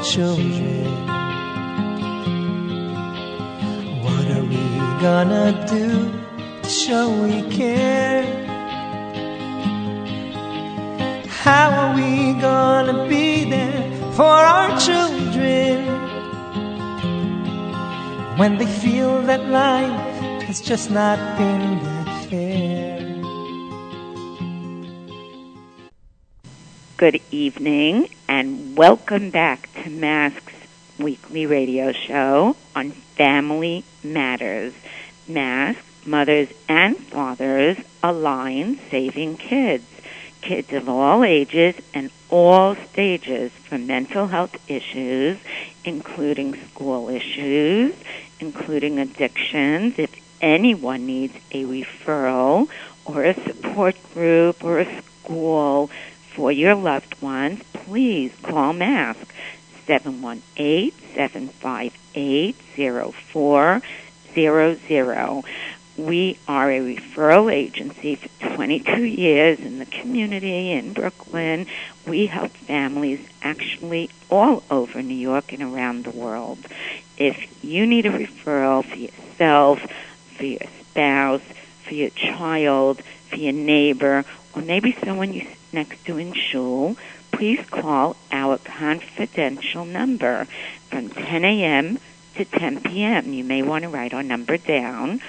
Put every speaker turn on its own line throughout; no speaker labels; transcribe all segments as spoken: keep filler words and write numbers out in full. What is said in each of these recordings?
children. What are we gonna do to show we care? How are we gonna be there for our children when they feel that life has just not been that fair?
Good evening and welcome back to Mask's weekly radio show on Family Matters. Mask, Mothers and Fathers Align Saving Kids. Kids of all ages and all stages for mental health issues, including school issues, including addictions. If anyone needs a referral or a support group or a school for your loved ones, please call Mask seven one eight, seven five eight, zero four zero zero. We are a referral agency for twenty-two years in the community in Brooklyn. We help families actually all over New York and around the world. If you need a referral for yourself, for your spouse, for your child, for your neighbor, or maybe someone you sit next to in shul, please call our confidential number from ten a.m. to ten p.m. You may want to write our number down.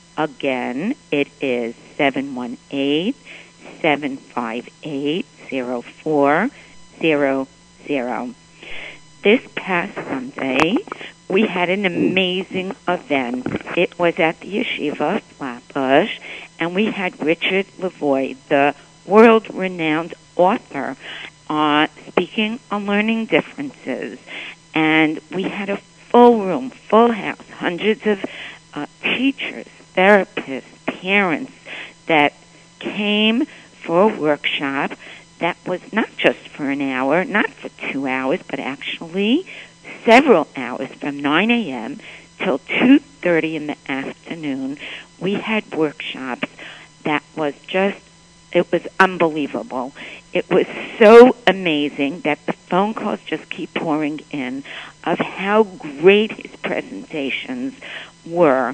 Again, it is seven one eight, seven five eight, zero four zero zero. This past Sunday, we had an amazing event. It was at the Yeshiva of Flatbush, and we had Richard Lavoie, the world-renowned author, uh, speaking on learning differences. And we had a full room, full house, hundreds of uh, teachers, therapists, parents that came for a workshop that was not just for an hour, not for two hours, but actually several hours from nine a.m. till two thirty in the afternoon. We had workshops that was just, it was unbelievable. It was so amazing that the phone calls just keep pouring in of how great his presentations were.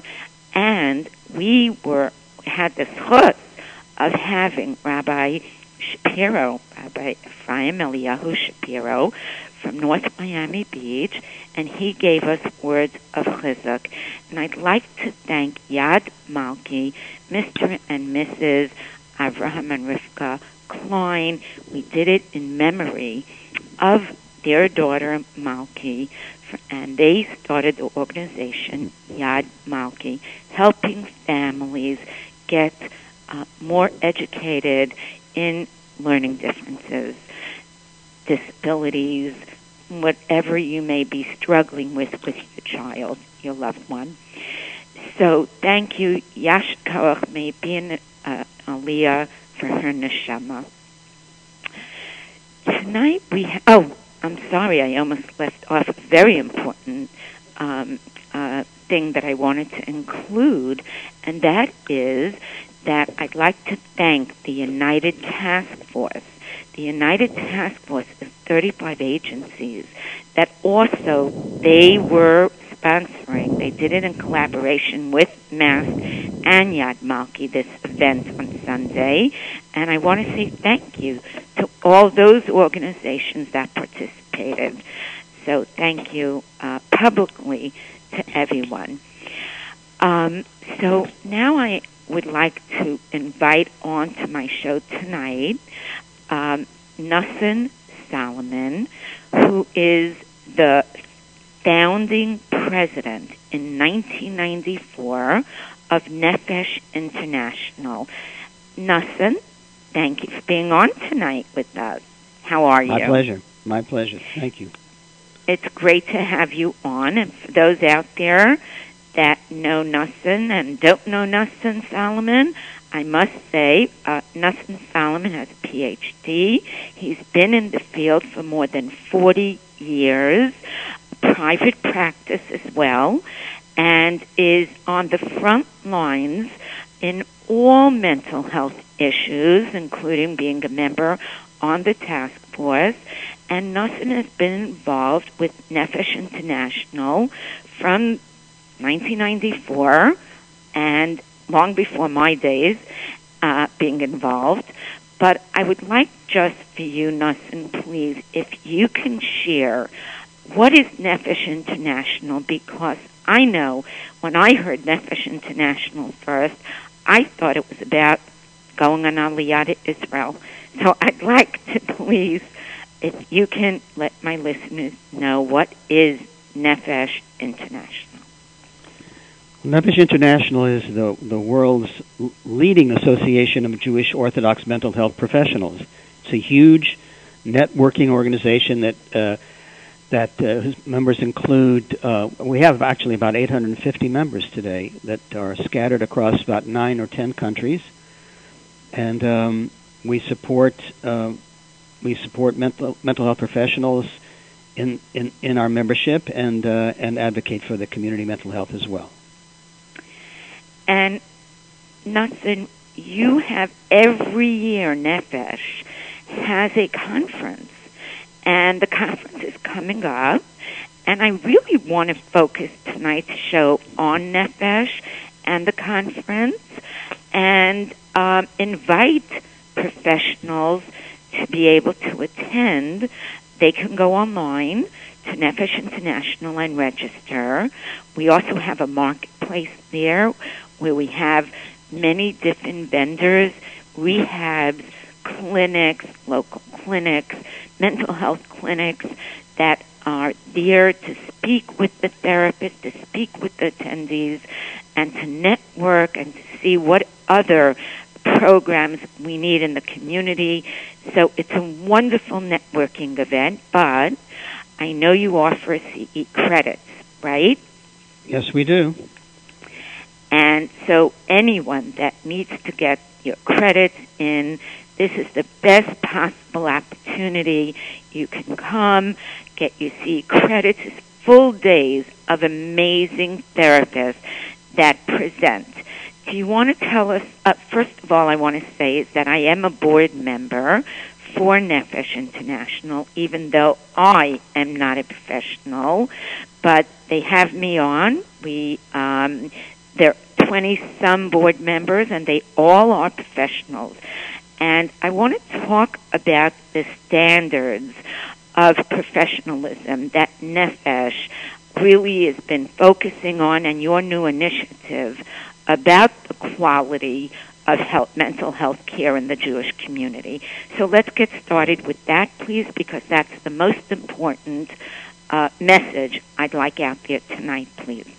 And we were had the chutz of having Rabbi Shapiro, Rabbi Ephraim Eliyahu Shapiro from North Miami Beach, and he gave us words of chizuk. And I'd like to thank Yad Malki, Mister and Missus Avraham and Rivka Klein. We did it in memory of their daughter Malki, and they started the organization Yad Malki, helping families get uh, more educated in learning differences, disabilities, whatever you may be struggling with with your child, your loved one. So thank you, Yash Koach, may be in uh, Aliyah for her neshama. Tonight we ha- oh, I'm sorry, I almost left off a very important um, uh, thing that I wanted to include, and that is that I'd like to thank the United Task Force. The United Task Force is thirty-five agencies that also they were sponsoring. They did it in collaboration with Mask and Yad Malki, this event on Sunday. And I want to say thank you to all those organizations that participated. So thank you uh, publicly to everyone. Um, so now I would like to invite on to my show tonight um, Nosson Salomon, who is the founding president in nineteen ninety-four of Nefesh International. Nosson, thank you for being on tonight with us. How are you?
My pleasure. My pleasure. Thank you.
It's great to have you on. And for those out there that know Nosson and don't know Nosson Salomon, I must say uh, Nosson Salomon has a P H D. He's been in the field for more than forty years, private practice as well, and is on the front lines in all mental health issues, including being a member on the task force And Nussin has been involved with Nefesh International from nineteen ninety-four and long before my days uh, being involved. But I would like just for you, Nussin, please, if you can share what is Nefesh International, because I know when I heard Nefesh International first, I thought it was about going on Aliyah to Israel. So I'd like to please, if you can let my listeners know, what is Nefesh International?
Nefesh International is the, the world's leading association of Jewish Orthodox mental health professionals. It's a huge networking organization that uh, that uh, whose members include, uh, we have actually about eight hundred fifty members today that are scattered across about nine or ten countries. And um, we support uh, we support mental mental health professionals in, in, in our membership and uh, and advocate for the community mental health as well.
And Nussin, you have every year, Nefesh has a conference, and the conference is coming up, and I really want to focus tonight's show on Nefesh and the conference, and um, invite professionals to be able to attend. They can go online to Nefesh International and register. We also have a marketplace there where we have many different vendors, rehabs, clinics, local clinics, mental health clinics that are there to speak with the therapist, to speak with the attendees, and to network and to see what other programs we need in the community. So it's a wonderful networking event, but I know you offer C E credits, right?
Yes, we do.
And so anyone that needs to get your credits in, this is the best possible opportunity. You can come, get your C E credits. It's full days of amazing therapists that present. Do you want to tell us, uh, first of all, I want to say is that I am a board member for Nefesh International, even though I am not a professional, but they have me on. We, um, there are twenty-some board members, and they all are professionals. And I want to talk about the standards of professionalism that Nefesh really has been focusing on, and your new initiative about the quality of health, mental health care in the Jewish community. So let's get started with that, please, because that's the most important uh, message I'd like out there tonight, please.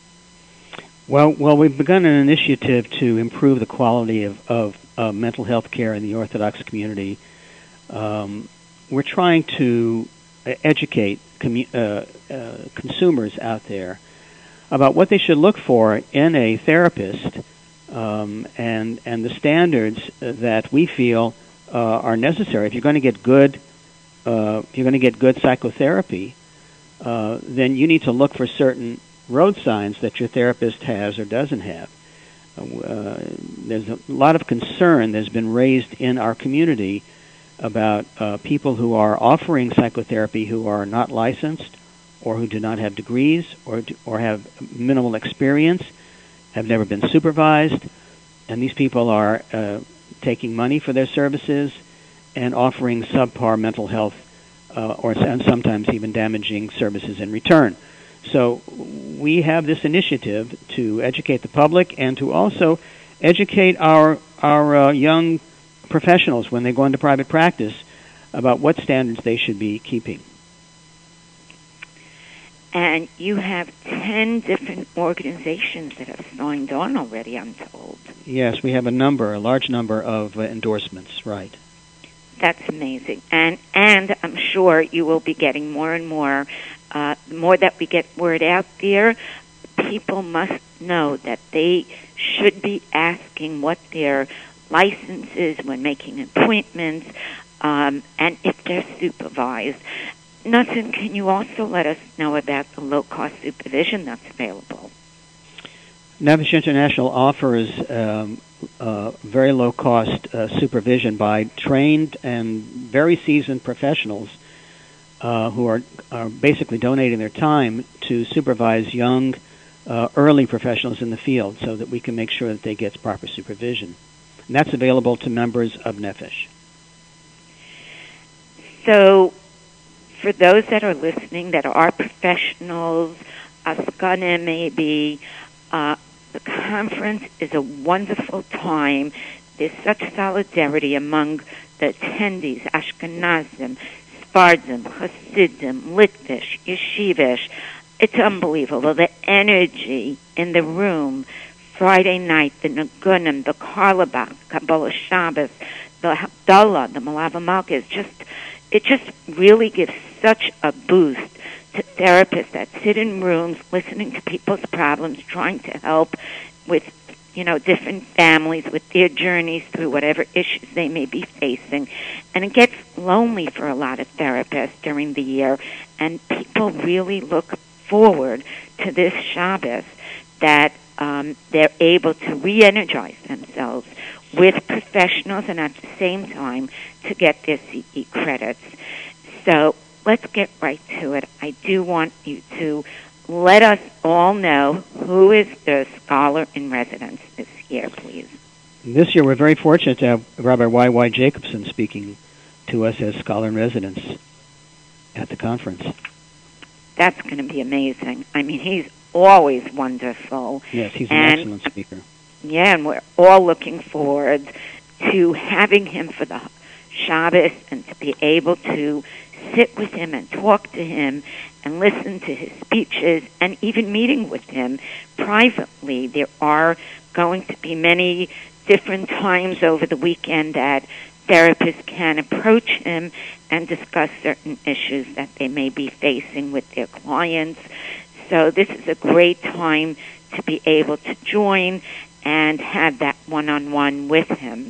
Well, well, we've begun an initiative to improve the quality of, of uh, mental health care in the Orthodox community. Um, we're trying to educate commu- uh, uh, consumers out there about what they should look for in a therapist, um, and and the standards that we feel uh, are necessary. If you're going to get good, uh, if you're going to get good psychotherapy, uh, then you need to look for certain road signs that your therapist has or doesn't have. Uh, there's a lot of concern that's been raised in our community about uh, people who are offering psychotherapy who are not licensed, or who do not have degrees, or or have minimal experience, have never been supervised, and these people are uh, taking money for their services and offering subpar mental health, uh, or and sometimes even damaging services in return. So we have this initiative to educate the public and to also educate our our uh, young professionals when they go into private practice about what standards they should be keeping.
And you have ten different organizations that have signed on already, I'm told.
Yes, we have a number, a large number of uh, endorsements, right.
That's amazing. And and I'm sure you will be getting more and more. Uh, the more that we get word out there, people must know that they should be asking what their license is when making appointments, um, and if they're supervised. Nussin, can you also let us know about the low-cost supervision that's available?
Nefesh International offers um, uh, very low-cost uh, supervision by trained and very seasoned professionals uh, who are, are basically donating their time to supervise young, uh, early professionals in the field so that we can make sure that they get proper supervision. And that's available to members of Nefesh.
So for those that are listening that are professionals, Askanim maybe, uh, the conference is a wonderful time. There's such solidarity among the attendees, Ashkenazim, Sfardim, Hasidim, Litvish, Yeshivish. It's unbelievable. The energy in the room, Friday night, the Nagunim, the Karlabach, Kabbalah Shabbos, the Havdalah, the Malava Malka, is just, it just really gives such a boost to therapists that sit in rooms listening to people's problems, trying to help with, you know, different families with their journeys through whatever issues they may be facing. And it gets lonely for a lot of therapists during the year, and people really look forward to this Shabbos that um, they're able to re-energize themselves with professionals and at the same time to get their C E credits. So let's get right to it. I do want you to let us all know who is the scholar in residence this year, please.
This year we're very fortunate to have Rabbi Y Y Jacobson speaking to us as scholar in residence at the conference.
That's going to be amazing. I mean, he's always wonderful.
Yes, he's an
and,
excellent speaker.
Yeah, and we're all looking forward to having him for the Shabbos and to be able to sit with him and talk to him and listen to his speeches and even meeting with him privately. There are going to be many different times over the weekend that therapists can approach him and discuss certain issues that they may be facing with their clients. So this is a great time to be able to join and have that one-on-one with him.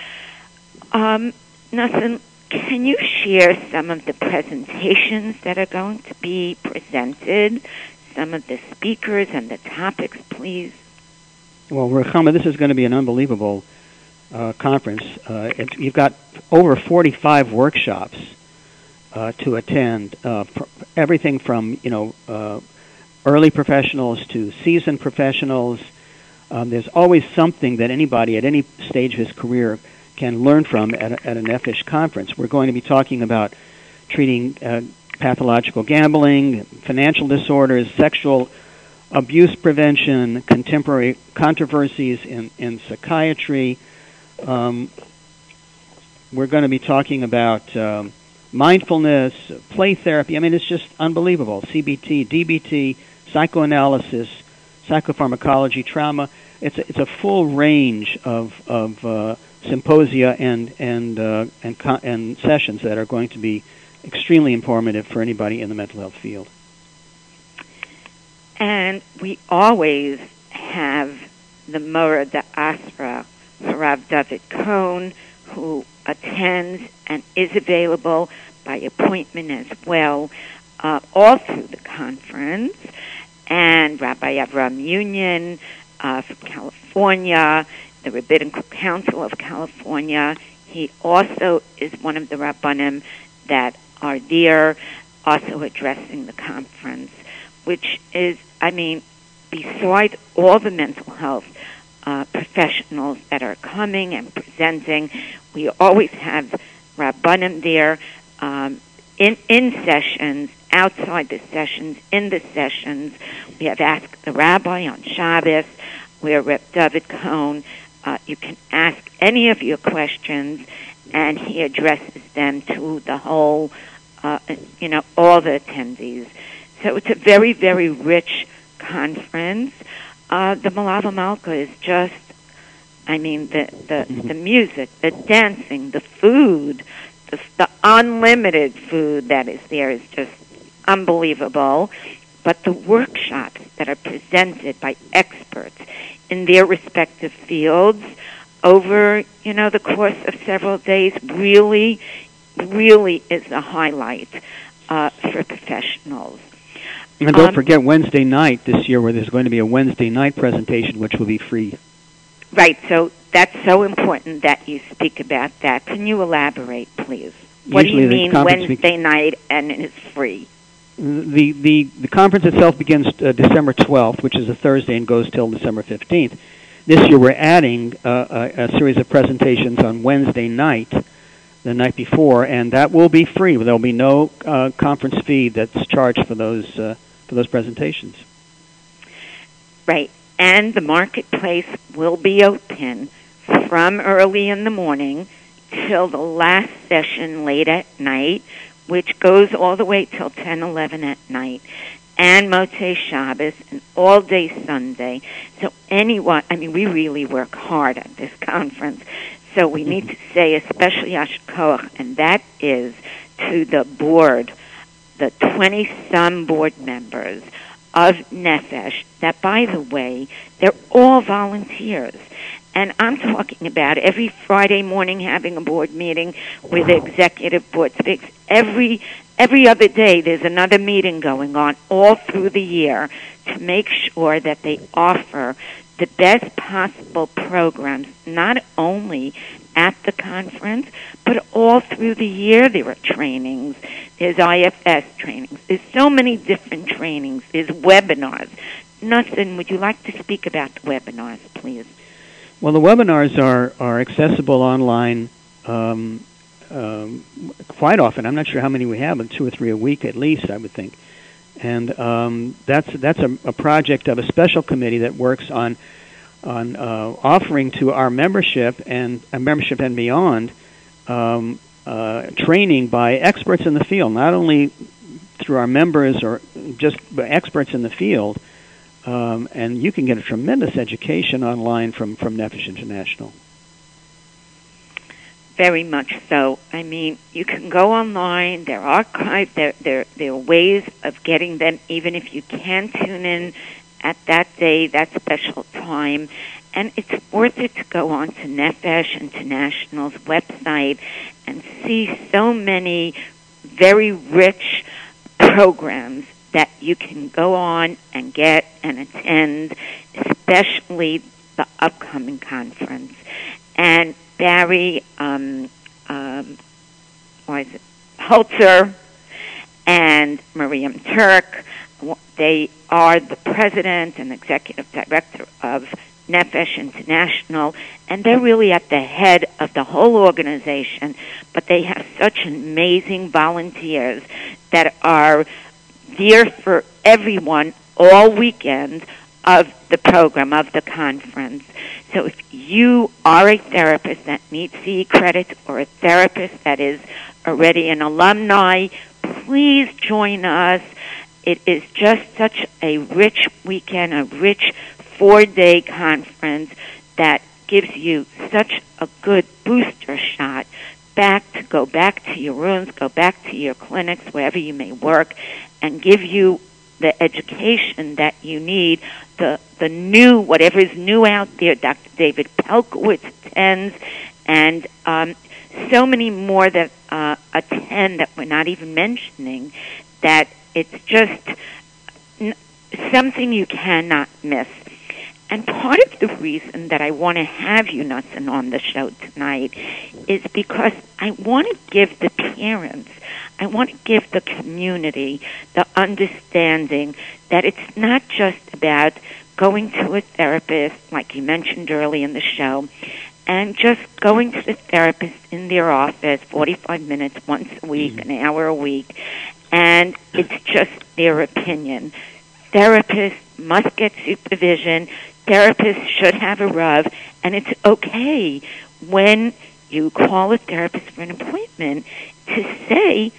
Um, Nassim, can you share some of the presentations that are going to be presented, some of the speakers and the topics, please?
Well, Rechama, this is going to be an unbelievable uh, conference. Uh, it, you've got over forty-five workshops uh, to attend, uh, pr- everything from, you know, uh, early professionals to seasoned professionals. Um, there's always something that anybody at any stage of his career can learn from at, a, at a Nefesh conference. We're going to be talking about treating uh, pathological gambling, financial disorders, sexual abuse prevention, contemporary controversies in, in psychiatry. Um, we're going to be talking about um, mindfulness, play therapy. I mean, it's just unbelievable. C B T, D B T, psychoanalysis, psychopharmacology, trauma. It's a, it's a full range of of uh, symposia and and uh, and co- and sessions that are going to be extremely informative for anybody in the mental health field.
And we always have the Mora de Asra, Harav David Cohn, who attends and is available by appointment as well, uh, all through the conference. And Rabbi Avram Union uh, from California, the Rabbinical Council of California. He also is one of the Rabbanim that are there, also addressing the conference, which is, I mean, besides all the mental health uh, professionals that are coming and presenting, we always have Rabbanim there um, in, in sessions, outside the sessions, in the sessions. We have Ask the Rabbi on Shabbos, where Reb David Cohn, uh, you can ask any of your questions, and he addresses them to the whole, uh, you know, all the attendees. So it's a very, very rich conference. Uh, the Malava Malka is just, I mean, the, the, the music, the dancing, the food, the, the unlimited food that is there is just unbelievable. But the workshops that are presented by experts in their respective fields over, you know, the course of several days really, really is a highlight uh, for professionals.
And don't
um,
forget Wednesday night this year, where there's going to be a Wednesday night presentation, which will be free.
Right, so that's so important that you speak about that. Can you elaborate, please? What
Usually
do
the
you mean
conference
Wednesday
be-
night and it's free?
The, the, the conference itself begins uh, December twelfth, which is a Thursday, and goes till December fifteenth. This year we're adding uh, a, a series of presentations on Wednesday night, the night before, and that will be free. There will be no uh, conference fee that's charged for those uh, for those presentations.
Right, and the marketplace will be open from early in the morning till the last session late at night, which goes all the way till ten, eleven at night, and Motzei Shabbos, and all day Sunday. So anyone, I mean, we really work hard at this conference, so we need to say especially Yasher Koach, and that is to the board, the twenty-some board members of Nefesh, that, by the way, they're all volunteers. And I'm talking about every Friday morning having a board meeting with the executive board speaks. Every every other day there's another meeting going on all through the year to make sure that they offer the best possible programs, not only at the conference, but all through the year. There are trainings. There's I F S trainings. There's so many different trainings. There's webinars. Nussin, would you like to speak about the webinars, please?
Well, the webinars are, are accessible online um, um, quite often. I'm not sure how many we have, but two or three a week at least, I would think. And um, that's that's a, a project of a special committee that works on on uh, offering to our membership and uh, membership and beyond um, uh, training by experts in the field, not only through our members or just experts in the field. Um, and you can get a tremendous education online from, from Nefesh International.
Very much so. I mean, you can go online. There are archived. There, there, there are ways of getting them, even if you can tune in at that day, that special time. And it's worth it to go on to Nefesh International's website and see so many very rich programs that you can go on and get and attend, especially the upcoming conference. And Barry, um, um, what is it, Holzer and Miriam Turk, they are the president and executive director of Nefesh International, and they're really at the head of the whole organization, but they have such amazing volunteers that are there for everyone all weekend of the program, of the conference. So if you are a therapist that needs C E credits or a therapist that is already an alumni, please join us. It is just such a rich weekend, a rich four-day conference that gives you such a good booster shot back to go back to your rooms, go back to your clinics, wherever you may work, and give you the education that you need, the the new, whatever is new out there. Doctor David Pelkowitz attends, and um, so many more that uh, attend that we're not even mentioning, that it's just n- something you cannot miss. And part of the reason that I want to have you, Nussin, on the show tonight is because I want to give the parents, I want to give the community the understanding that it's not just about going to a therapist, like you mentioned early in the show, and just going to the therapist in their office forty-five minutes once a week, an hour a week, and it's just their opinion. Therapists must get supervision. Therapists should have a R U V, and it's okay when you call a therapist for an appointment to say,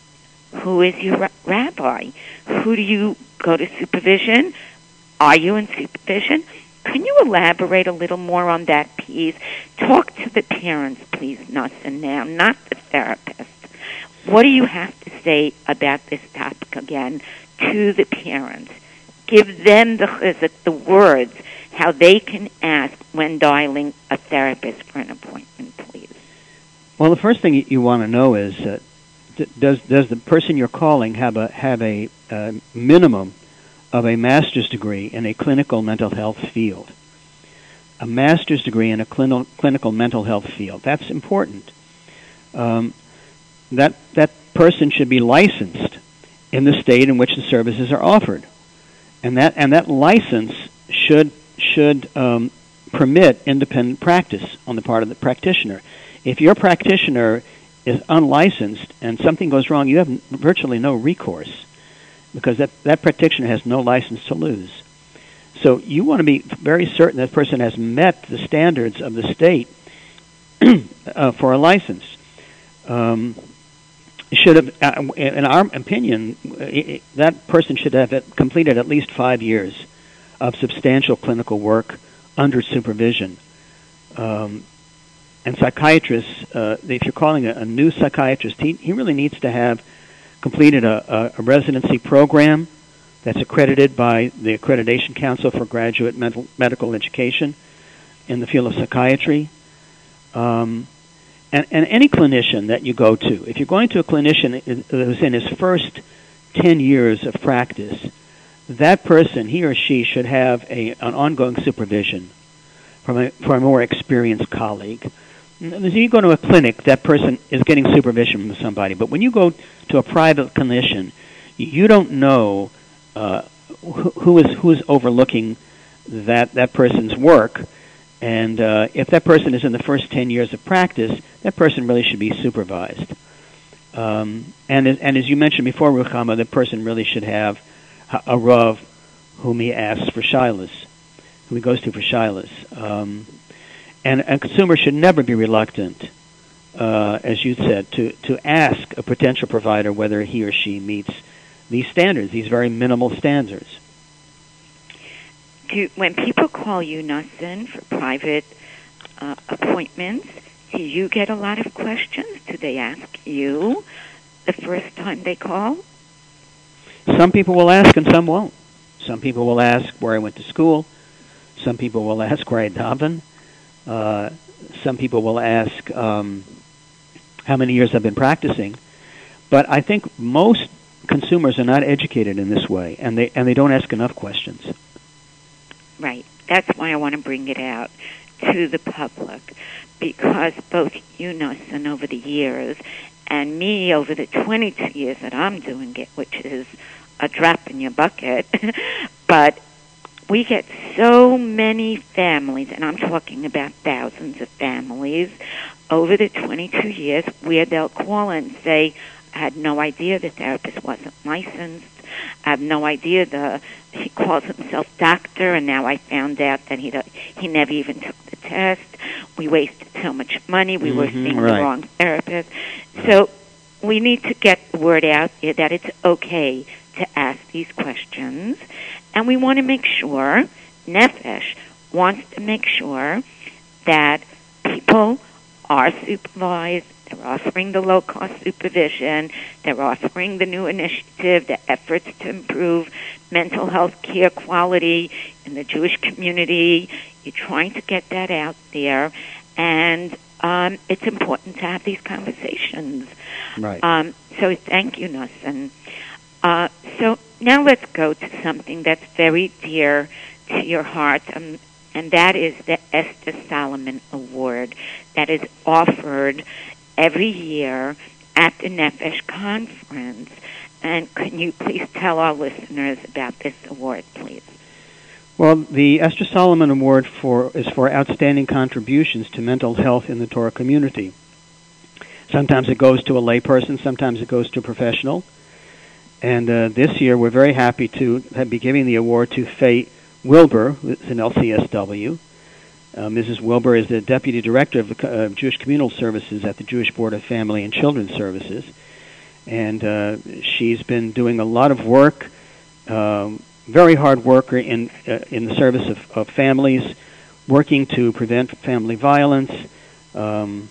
who is your rabbi? Who do you go to supervision? Are you in supervision? Can you elaborate a little more on that piece? Talk to the parents, please, Nussin, now, not the therapist. What do you have to say about this topic again to the parents? Give them the chizuk, the words, how they can ask when dialing a therapist for an appointment, please.
Well, the first thing you want to know is, uh, d- does does the person you're calling have a have a uh, minimum of a master's degree in a clinical mental health field? A master's degree in a clinical clinical mental health field. That's important. Um, that that person should be licensed in the state in which the services are offered, and that and that license should should um, permit independent practice on the part of the practitioner. If your practitioner is unlicensed and something goes wrong, you have virtually no recourse, because that, that practitioner has no license to lose. So you want to be very certain that person has met the standards of the state uh, for a license. Um, should have, uh, in our opinion, it, that person should have completed at least five years of substantial clinical work under supervision. Um, and psychiatrists, uh, if you're calling a, a new psychiatrist, he, he really needs to have completed a, a, a residency program that's accredited by the Accreditation Council for Graduate Mental, Medical Education in the field of psychiatry. Um, and, and any clinician that you go to, if you're going to a clinician who's in his first ten years of practice, that person, he or she, should have a, an ongoing supervision from a, from a more experienced colleague. If you go to a clinic, that person is getting supervision from somebody. But when you go to a private clinician, you don't know uh, who, who is who is overlooking that that person's work. And uh, if that person is in the first ten years of practice, that person really should be supervised. Um, and and as you mentioned before, Ruchama, the person really should have a Rav whom he asks for shilas, who he goes to for shilas. Um, and a consumer should never be reluctant, uh, as you said, to, to ask a potential provider whether he or she meets these standards, these very minimal standards.
Do, when people call you, Nassim, for private uh, appointments, do you get a lot of questions? Do they ask you the first time they call?
Some people will ask and some won't. Some people will ask where I went to school. Some people will ask where I daven. Uh, some people will ask um, how many years I've been practicing. But I think most consumers are not educated in this way, and they and they don't ask enough questions.
Right. That's why I want to bring it out to the public, because both you, Nassim, over the years, and me over the twenty-two years that I'm doing it, which is a drop in your bucket, but we get so many families, and I'm talking about thousands of families, over the twenty-two years, where they'll call and say, I had no idea the therapist wasn't licensed. I have no idea the he calls himself doctor, and now I found out that he he never even took the test. We wasted so much money. We mm-hmm, were seeing right. the wrong therapist. So we need to get the word out there that it's okay to ask these questions, and we want to make sure, Nefesh wants to make sure that people are supervised. They're offering the low-cost supervision. They're offering the new initiative, the efforts to improve mental health care quality in the Jewish community. You're trying to get that out there, and um, it's important to have these conversations.
Right.
Um, so thank you, Nassim. Uh, so now let's go to something that's very dear to your heart, um, and that is the Esther Solomon Award that is offered every year at the Nefesh Conference. And can you please tell our listeners about this award, please?
Well, the Esther Solomon Award for is for outstanding contributions to mental health in the Torah community. Sometimes it goes to a layperson, sometimes it goes to a professional. And uh, this year we're very happy to have, be giving the award to Faye Wilbur, who's an L C S W. Uh, Missus Wilbur is the Deputy Director of uh, Jewish Communal Services at the Jewish Board of Family and Children's Services. And uh, she's been doing a lot of work, um, very hard worker in uh, in the service of, of families, working to prevent family violence, um,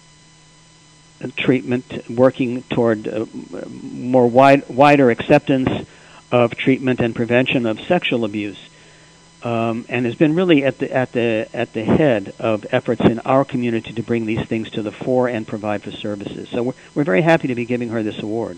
treatment, working toward uh, more wide, wider acceptance of treatment and prevention of sexual abuse. Um, and has been really at the at the at the head of efforts in our community to bring these things to the fore and provide for services. So we're we're very happy to be giving her this award.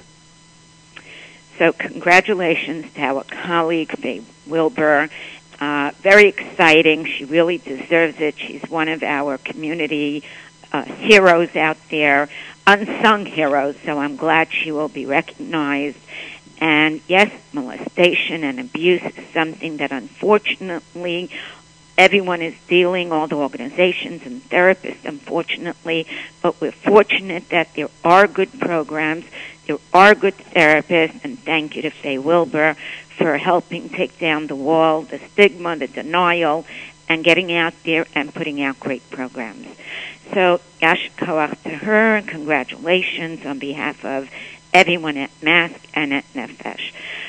So congratulations to our colleague Faye Wilbur. Uh, very exciting. She really deserves it. She's one of our community uh, heroes out there. unsung heroes, so I'm glad she will be recognized. And yes, molestation and abuse is something that unfortunately everyone is dealing, all the organizations and therapists, unfortunately, but we're fortunate that there are good programs, there are good therapists, and thank you to Faye Wilbur for helping take down the wall, the stigma, the denial, and getting out there and putting out great programs. So, Yasher Koach to her, and congratulations on behalf of everyone at Mask and at Nefesh.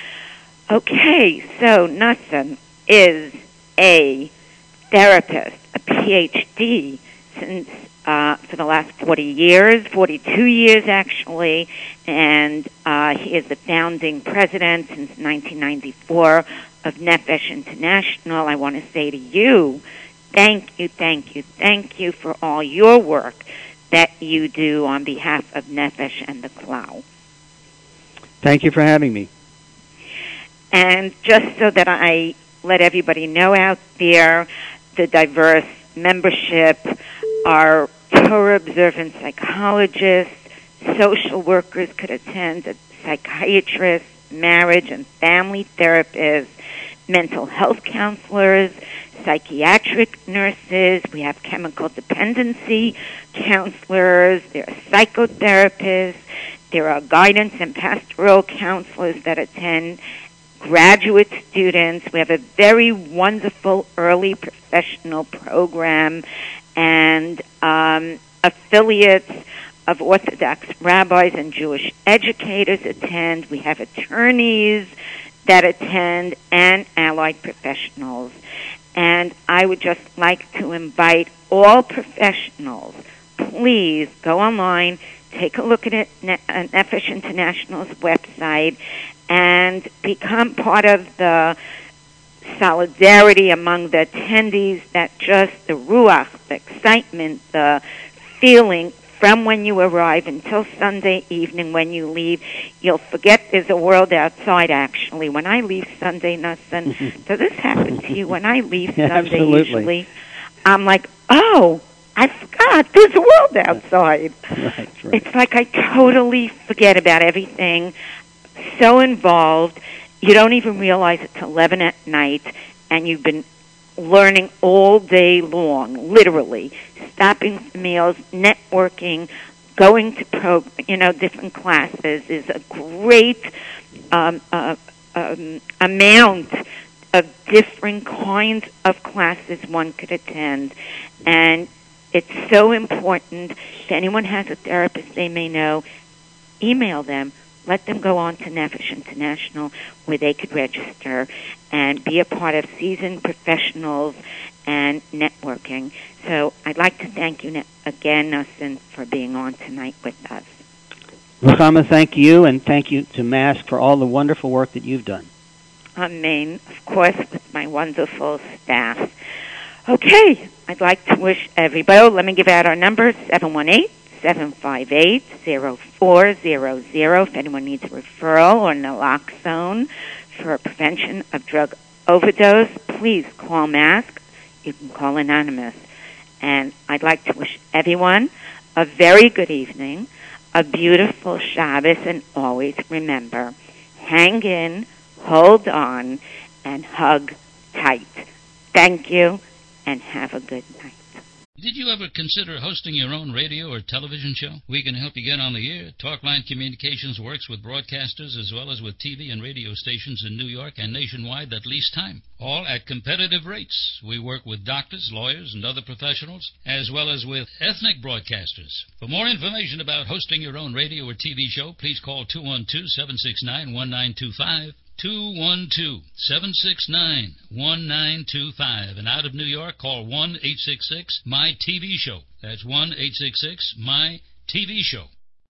Okay, so Nassim is a therapist, a P H D, since uh, for the last forty years, forty-two years actually, and uh, he is the founding president since nineteen ninety-four of Nefesh International. I want to say to you, thank you, thank you, thank you for all your work that you do on behalf of Nefesh and the Clow.
Thank you for having me.
And just so that I let everybody know out there, the diverse membership are Torah observant psychologists, social workers could attend, psychiatrists, marriage and family therapists, mental health counselors, psychiatric nurses, we have chemical dependency counselors, there are psychotherapists, there are guidance and pastoral counselors that attend, graduate students. We have a very wonderful early professional program, and um, affiliates of Orthodox rabbis and Jewish educators attend. We have attorneys that attend and allied professionals. And I would just like to invite all professionals, please go online, take a look at it, Nefesh International's website, and become part of the solidarity among the attendees, that just the ruach, the excitement, the feeling from when you arrive until Sunday evening when you leave. You'll forget there's a world outside, actually. When I leave Sunday, Nassim, mm-hmm. does this happen to you? When I leave Sunday,
Absolutely.
usually, I'm like, oh, I forgot there's a world outside.
Right, right.
It's like I totally forget about everything. So involved, you don't even realize it's eleven at night, and you've been learning all day long, literally, stopping for meals, networking, going to pro, you know, different classes is a great um, uh, um, amount of different kinds of classes one could attend, and it's so important. If anyone has a therapist they may know, email them. Let them go on to Nefesh International where they could register and be a part of seasoned professionals and networking. So I'd like to thank you again, Nassim, for being on tonight with us.
Ruchama, thank you, and thank you to Mask for all the wonderful work that you've done.
Amen. Of course, with my wonderful staff. Okay, I'd like to wish everybody, oh, let me give out our number, seven one eight, seven five eight, zero four zero zero. If anyone needs a referral or naloxone for prevention of drug overdose, please call Mask. You can call Anonymous. And I'd like to wish everyone a very good evening, a beautiful Shabbos, and always remember, hang in, hold on, and hug tight. Thank you, and have a good night.
Did you ever consider hosting your own radio or television show? We can help you get on the air. Talkline Communications works with broadcasters as well as with T V and radio stations in New York and nationwide that lease time, all at competitive rates. We work with doctors, lawyers, and other professionals, as well as with ethnic broadcasters. For more information about hosting your own radio or T V show, please call two one two, seven six nine, one nine two five. two one two, seven six nine, one nine two five. And out of New York, call one eight six six, M Y T V show. That's one eight six six, M Y T V show.